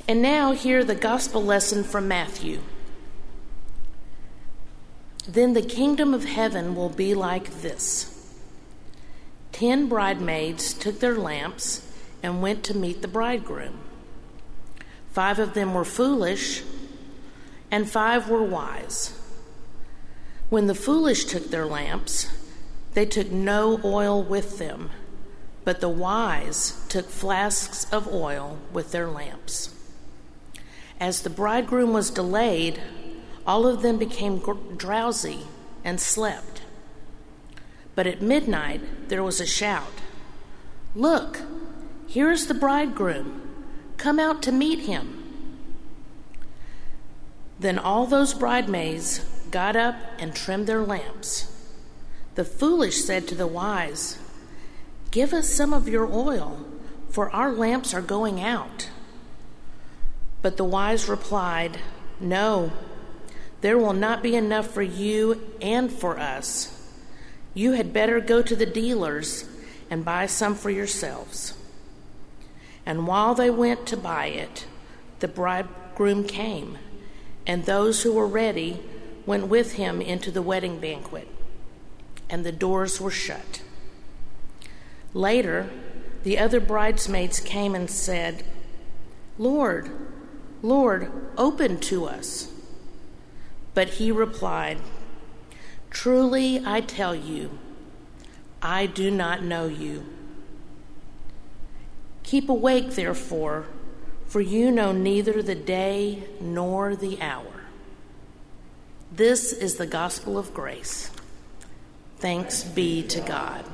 And now hear the gospel lesson from Matthew. Then the kingdom of heaven will be like this. 10 bridesmaids took their lamps and went to meet the bridegroom. 5 of them were foolish, and 5 were wise. When the foolish took their lamps, they took no oil with them, but the wise took flasks of oil with their lamps. As the bridegroom was delayed, all of them became drowsy and slept. But at midnight there was a shout, "Look, here is the bridegroom. Come out to meet him." Then all those bridesmaids got up and trimmed their lamps. The foolish said to the wise, "Give us some of your oil, for our lamps are going out." But the wise replied, "No, there will not be enough for you and for us. You had better go to the dealers and buy some for yourselves." And while they went to buy it, the bridegroom came, and those who were ready went with him into the wedding banquet, and the doors were shut. Later, the other bridesmaids came and said, "Lord, Lord, open to us." But he replied, "Truly I tell you, I do not know you. Keep awake, therefore, for you know neither the day nor the hour." This is the gospel of grace. Thanks be to God.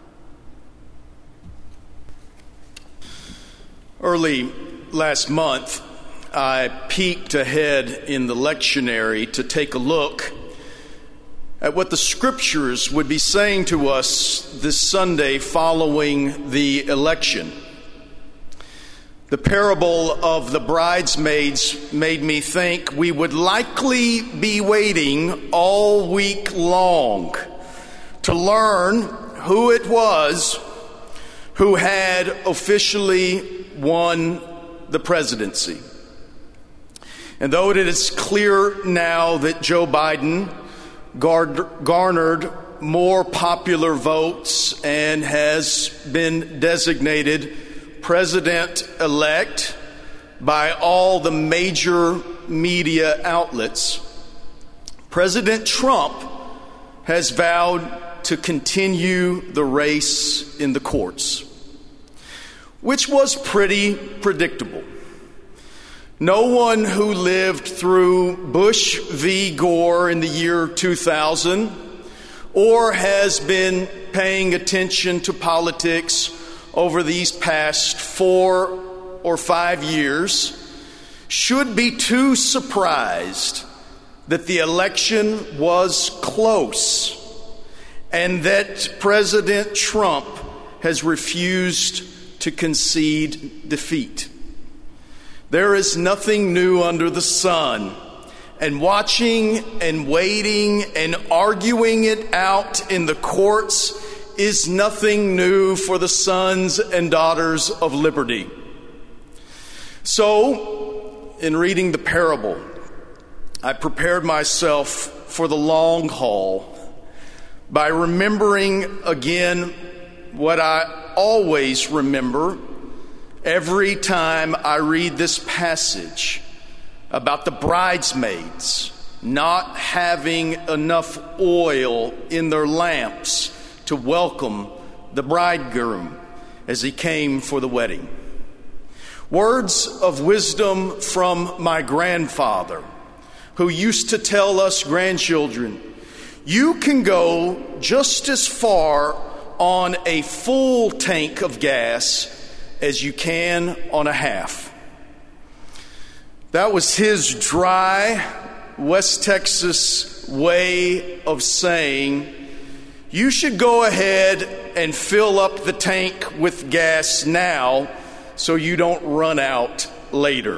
Early last month, I peeked ahead in the lectionary to take a look at what the scriptures would be saying to us this Sunday following the election. The parable of the bridesmaids made me think we would likely be waiting all week long to learn who it was who had officially won the presidency. And though it is clear now that Joe Biden garnered more popular votes and has been designated president-elect by all the major media outlets, President Trump has vowed to continue the race in the courts, which was pretty predictable. No one who lived through Bush v. Gore in the year 2000 or has been paying attention to politics over these past 4 or 5 years should be too surprised that the election was close and that President Trump has refused to concede defeat. There is nothing new under the sun, and watching and waiting and arguing it out in the courts is nothing new for the sons and daughters of liberty. So, in reading the parable, I prepared myself for the long haul by remembering again what I always remember every time I read this passage about the bridesmaids not having enough oil in their lamps to welcome the bridegroom as he came for the wedding. Words of wisdom from my grandfather, who used to tell us grandchildren, you can go just as far on a full tank of gas as you can on a half. That was his dry West Texas way of saying, you should go ahead and fill up the tank with gas now so you don't run out later.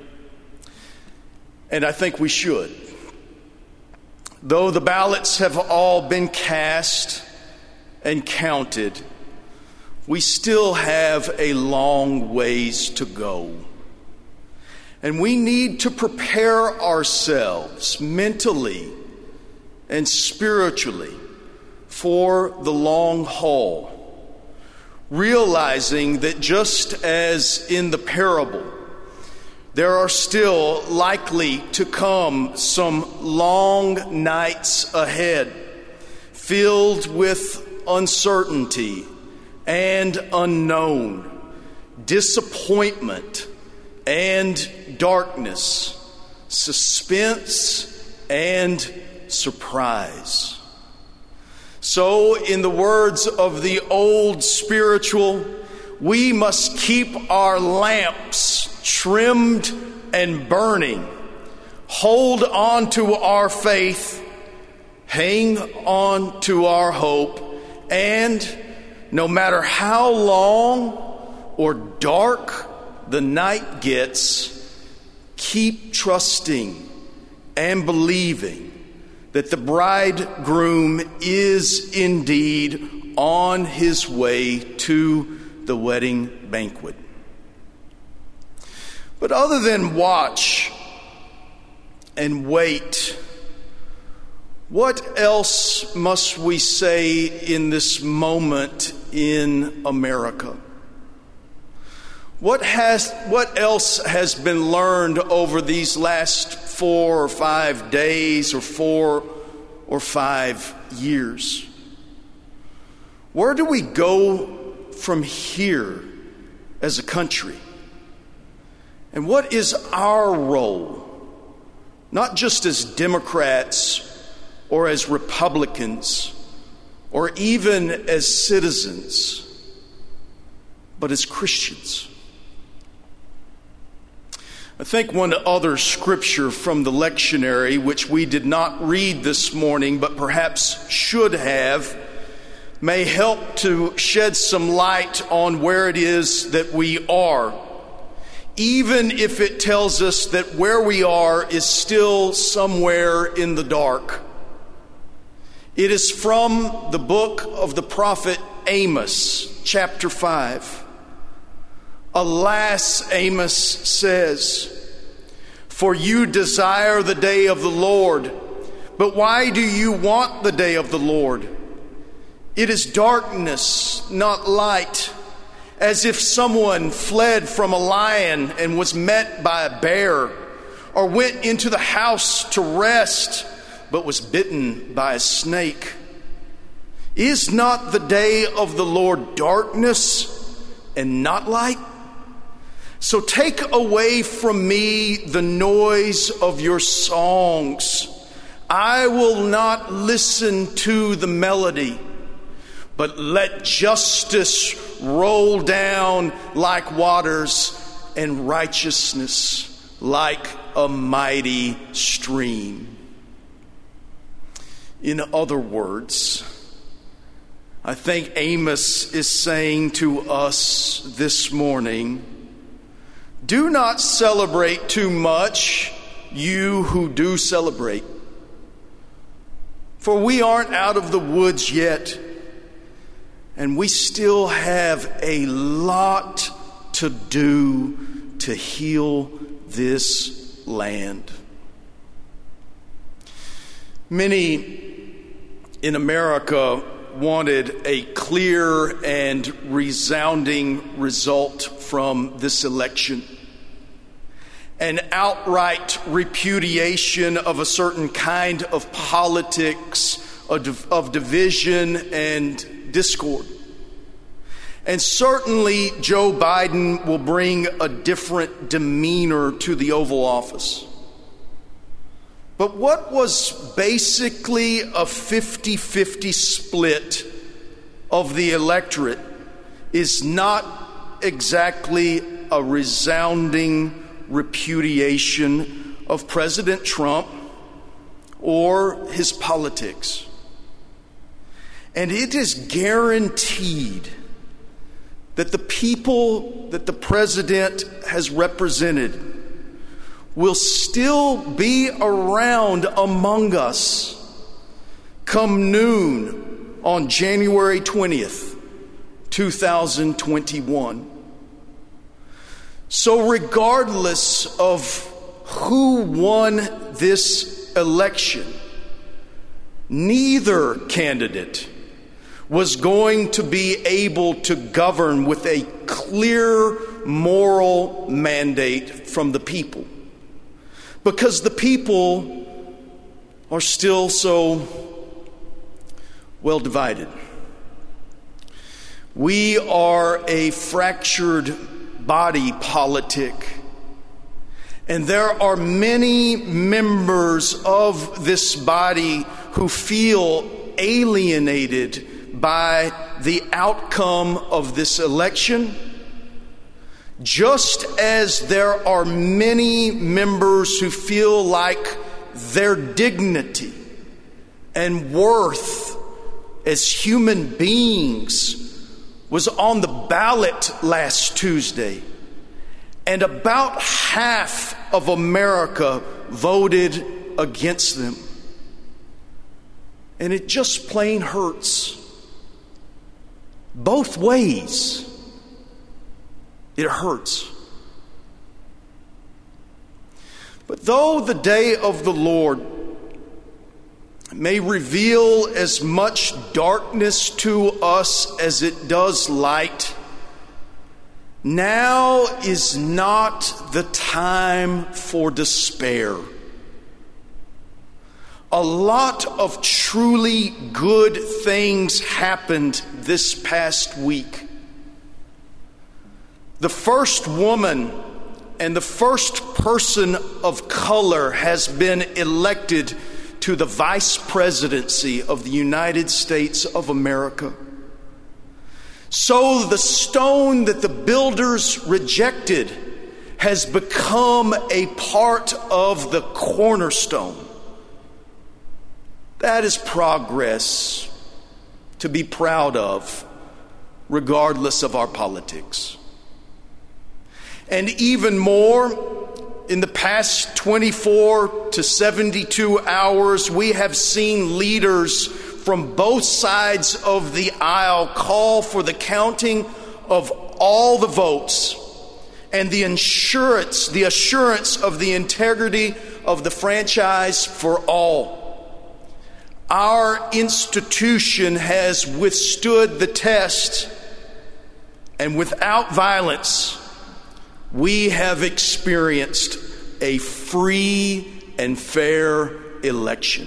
And I think we should. Though the ballots have all been cast and counted, we still have a long ways to go. And we need to prepare ourselves mentally and spiritually for the long haul, realizing that just as in the parable, there are still likely to come some long nights ahead, filled with uncertainty and unknown, disappointment and darkness, suspense and surprise. So, in the words of the old spiritual, we must keep our lamps trimmed and burning, hold on to our faith, hang on to our hope, and no matter how long or dark the night gets, keep trusting and believing that the bridegroom is indeed on his way to the wedding banquet. But other than watch and wait, what else must we say in this moment in America? What else has been learned over these last 4 or 5 days or 4 or 5 years? Where do we go from here as a country? And what is our role, not just as Democrats or as Republicans or even as citizens, but as Christians? I think one other scripture from the lectionary, which we did not read this morning, but perhaps should have, may help to shed some light on where it is that we are, even if it tells us that where we are is still somewhere in the dark. It is from the book of the prophet Amos, chapter 5. Alas, Amos says, for you desire the day of the Lord, but why do you want the day of the Lord? It is darkness, not light, as if someone fled from a lion and was met by a bear, or went into the house to rest, but was bitten by a snake. Is not the day of the Lord darkness and not light? So take away from me the noise of your songs. I will not listen to the melody, but let justice roll down like waters and righteousness like a mighty stream. In other words, I think Amos is saying to us this morning, do not celebrate too much, you who do celebrate. For we aren't out of the woods yet, and we still have a lot to do to heal this land. Many in America wanted a clear and resounding result from this election. An outright repudiation of a certain kind of politics, of division and discord. And certainly Joe Biden will bring a different demeanor to the Oval Office. But what was basically a 50-50 split of the electorate is not exactly a resounding repudiation of President Trump or his politics. And it is guaranteed that the people that the president has represented will still be around among us come noon on January 20th, 2021. So regardless of who won this election, neither candidate was going to be able to govern with a clear moral mandate from the people, because the people are still so well divided. We are a fractured body politic, and there are many members of this body who feel alienated by the outcome of this election, just as there are many members who feel like their dignity and worth as human beings was on the ballot last Tuesday, and about half of America voted against them. And it just plain hurts. Both ways, it hurts. But though the day of the Lord may reveal as much darkness to us as it does light, now is not the time for despair. A lot of truly good things happened this past week. The first woman and the first person of color has been elected to the vice presidency of the United States of America. So the stone that the builders rejected has become a part of the cornerstone. That is progress to be proud of, regardless of our politics. And even more, in the past 24 to 72 hours, we have seen leaders from both sides of the aisle call for the counting of all the votes and the assurance of the integrity of the franchise for all. Our institution has withstood the test, and without violence, we have experienced a free and fair election.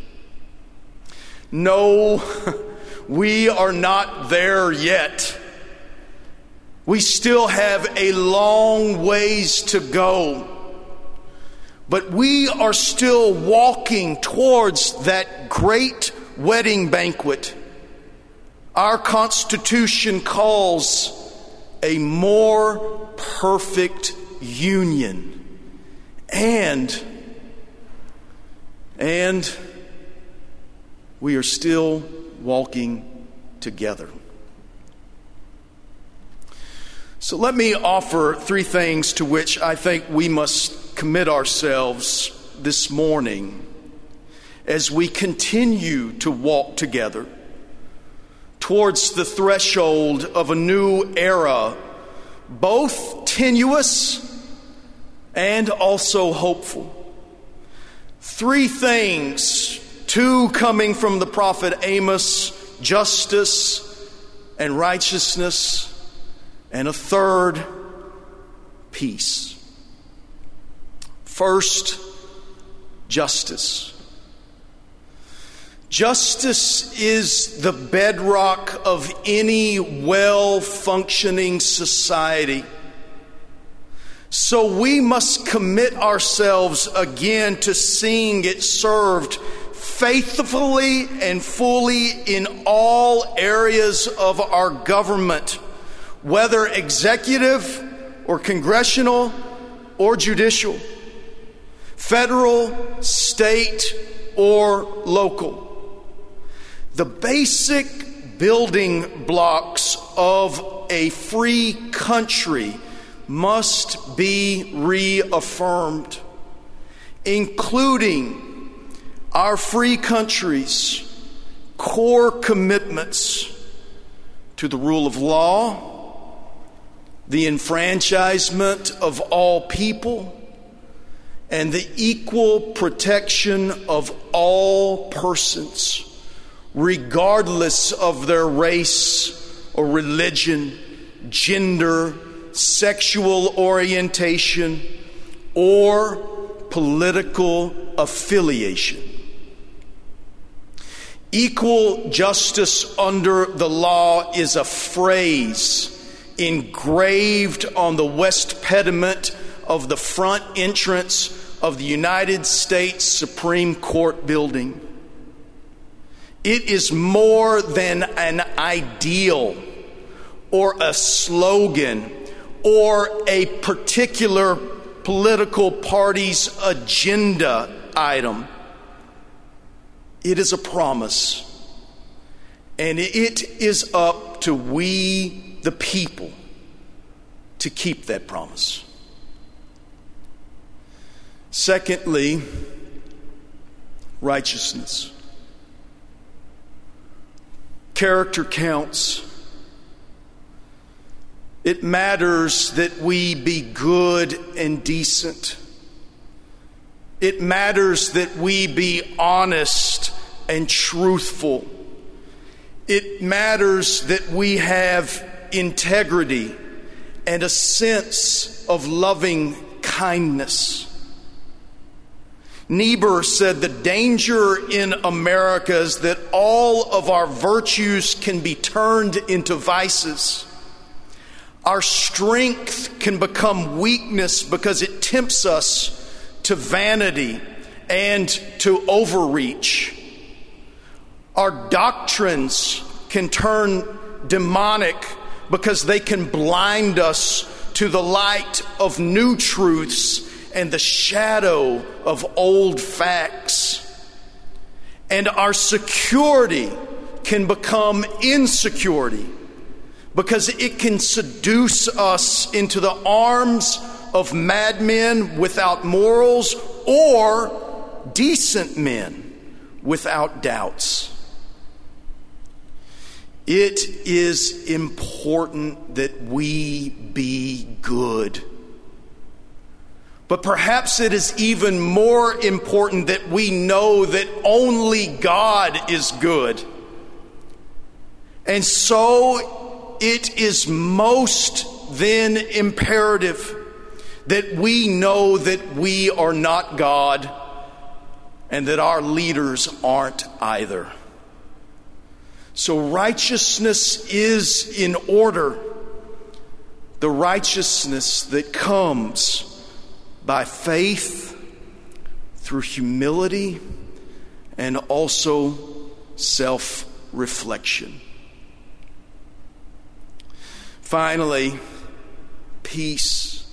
No, we are not there yet. We still have a long ways to go. But we are still walking towards that great wedding banquet our Constitution calls a more perfect union. And we are still walking together. So let me offer three things to which I think we must commit ourselves this morning as we continue to walk together towards the threshold of a new era, both tenuous and also hopeful. Three things, two coming from the prophet Amos: justice and righteousness, and a third, peace. First, justice. Justice is the bedrock of any well-functioning society. So we must commit ourselves again to seeing it served faithfully and fully in all areas of our government, whether executive or congressional or judicial, federal, state, or local. The basic building blocks of a free country must be reaffirmed, including our free country's core commitments to the rule of law, the enfranchisement of all people, and the equal protection of all persons, regardless of their race or religion, gender, sexual orientation, or political affiliation. Equal justice under the law is a phrase engraved on the west pediment of the front entrance of the United States Supreme Court building. It is more than an ideal or a slogan or a particular political party's agenda item. It is a promise, and it is up to we, the people, to keep that promise. Secondly, righteousness. Character counts. It matters that we be good and decent. It matters that we be honest and truthful. It matters that we have integrity and a sense of loving kindness. Niebuhr said the danger in America is that all of our virtues can be turned into vices. Our strength can become weakness because it tempts us to vanity and to overreach. Our doctrines can turn demonic because they can blind us to the light of new truths and the shadow of old facts. And our security can become insecurity because it can seduce us into the arms of madmen without morals or decent men without doubts. It is important that we be good. But perhaps it is even more important that we know that only God is good. And so it is most then imperative that we know that we are not God and that our leaders aren't either. So righteousness is in order, the righteousness that comes by faith, through humility, and also self-reflection. Finally, peace.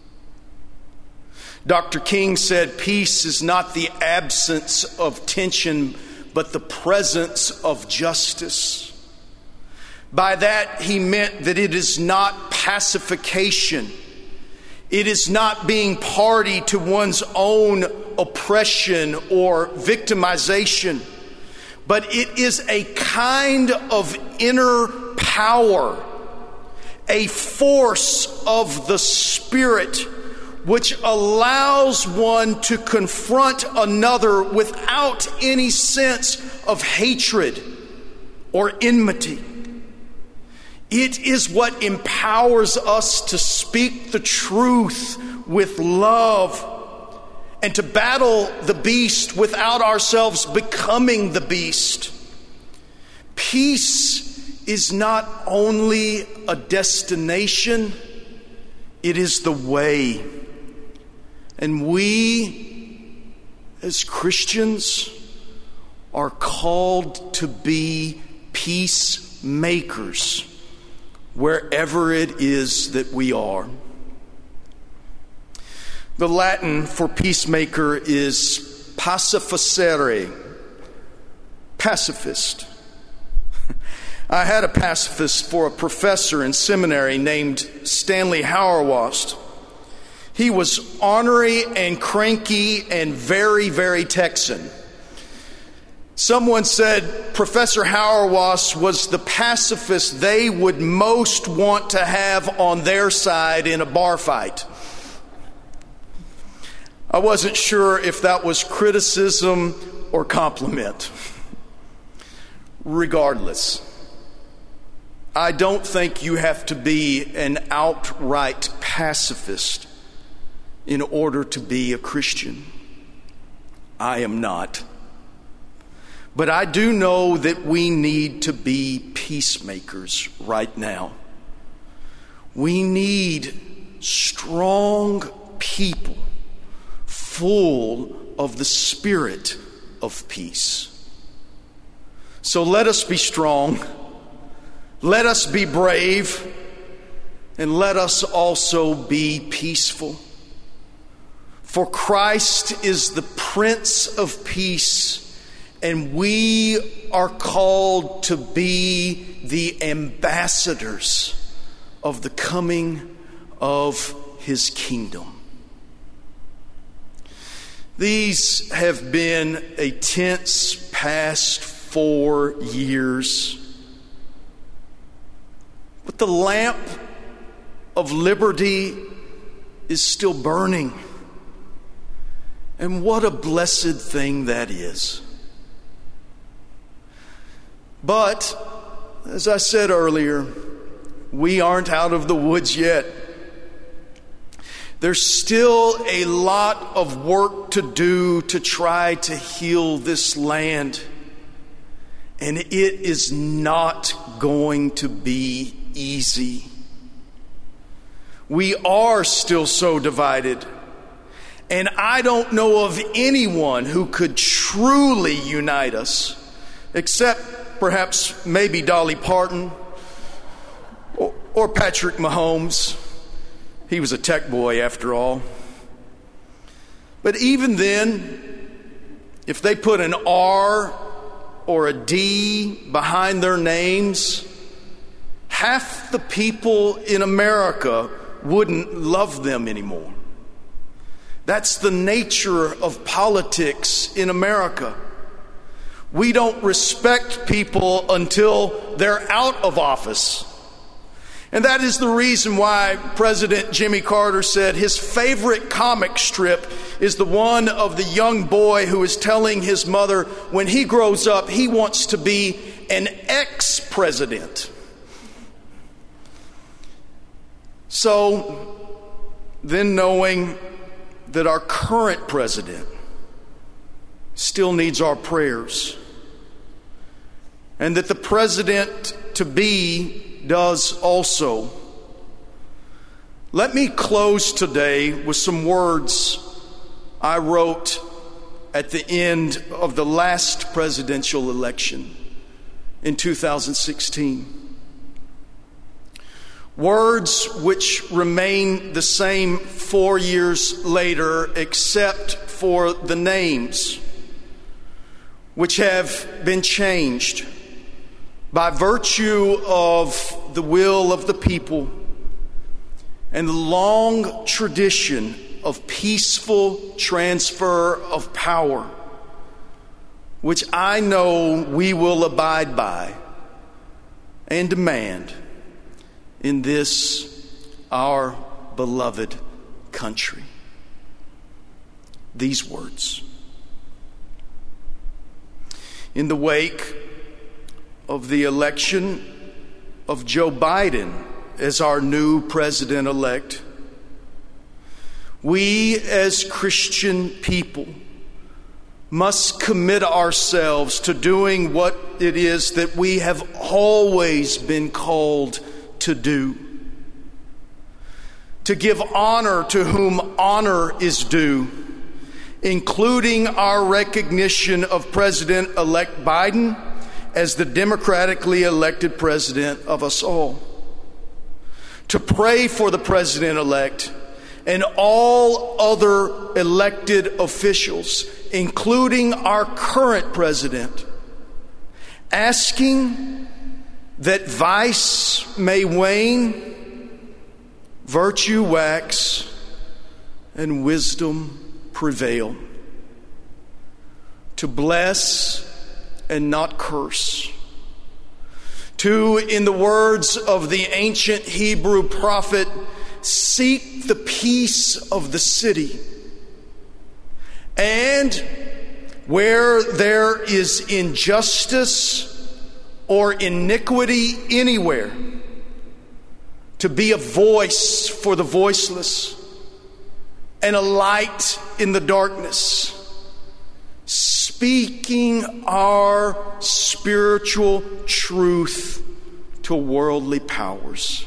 Dr. King said, peace is not the absence of tension, but the presence of justice. By that, he meant that it is not pacification. It is not being party to one's own oppression or victimization, but it is a kind of inner power, a force of the Spirit which allows one to confront another without any sense of hatred or enmity. It is what empowers us to speak the truth with love and to battle the beast without ourselves becoming the beast. Peace is not only a destination, it is the way. And we, as Christians, are called to be peacemakers wherever it is that we are. The Latin for peacemaker is pacificere, pacifist. I had a pacifist for a professor in seminary named Stanley Hauerwast. He was ornery and cranky and very, very Texan. Someone said Professor Hauerwas was the pacifist they would most want to have on their side in a bar fight. I wasn't sure if that was criticism or compliment. Regardless, I don't think you have to be an outright pacifist in order to be a Christian. I am not. But I do know that we need to be peacemakers right now. We need strong people full of the spirit of peace. So let us be strong, let us be brave, and let us also be peaceful. For Christ is the Prince of Peace, and we are called to be the ambassadors of the coming of His kingdom. These have been a tense past 4 years. But the lamp of liberty is still burning. And what a blessed thing that is. But, as I said earlier, we aren't out of the woods yet. There's still a lot of work to do to try to heal this land. And it is not going to be easy. We are still so divided. And I don't know of anyone who could truly unite us, except perhaps maybe Dolly Parton or Patrick Mahomes. He was a tech boy after all. But even then, if they put an R or a D behind their names, half the people in America wouldn't love them anymore. That's the nature of politics in America. We don't respect people until they're out of office. And that is the reason why President Jimmy Carter said his favorite comic strip is the one of the young boy who is telling his mother when he grows up he wants to be an ex-president. So then, knowing that our current president still needs our prayers, and that the president to be does also, let me close today with some words I wrote at the end of the last presidential election in 2016. Words which remain the same 4 years later, except for the names, which have been changed by virtue of the will of the people and the long tradition of peaceful transfer of power, which I know we will abide by and demand in this, our beloved country. These words. In the wake of the election of Joe Biden as our new president-elect, we as Christian people must commit ourselves to doing what it is that we have always been called to do. To give honor to whom honor is due, including our recognition of President-elect Biden as the democratically elected president of us all. To pray for the president-elect and all other elected officials, including our current president, asking that vice may wane, virtue wax, and wisdom prevail. To bless and not curse. 2, in the words of the ancient Hebrew prophet, seek the peace of the city. And where there is injustice or iniquity anywhere, to be a voice for the voiceless and a light in the darkness, speaking our spiritual truth to worldly powers.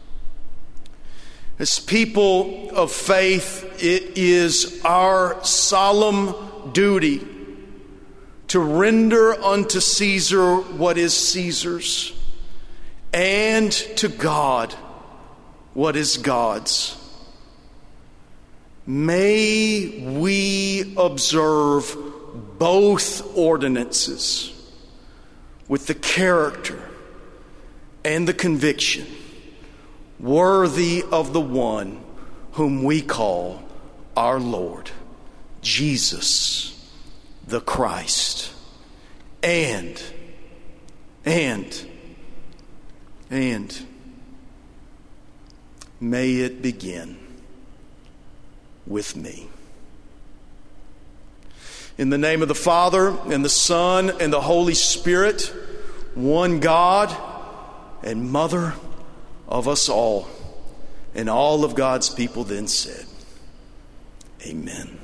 As people of faith, it is our solemn duty to render unto Caesar what is Caesar's, and to God what is God's. May we observe both ordinances with the character and the conviction worthy of the one whom we call our Lord, Jesus the Christ. And may it begin with me. In the name of the Father, and the Son, and the Holy Spirit, one God and Mother of us all. And all of God's people then said, Amen.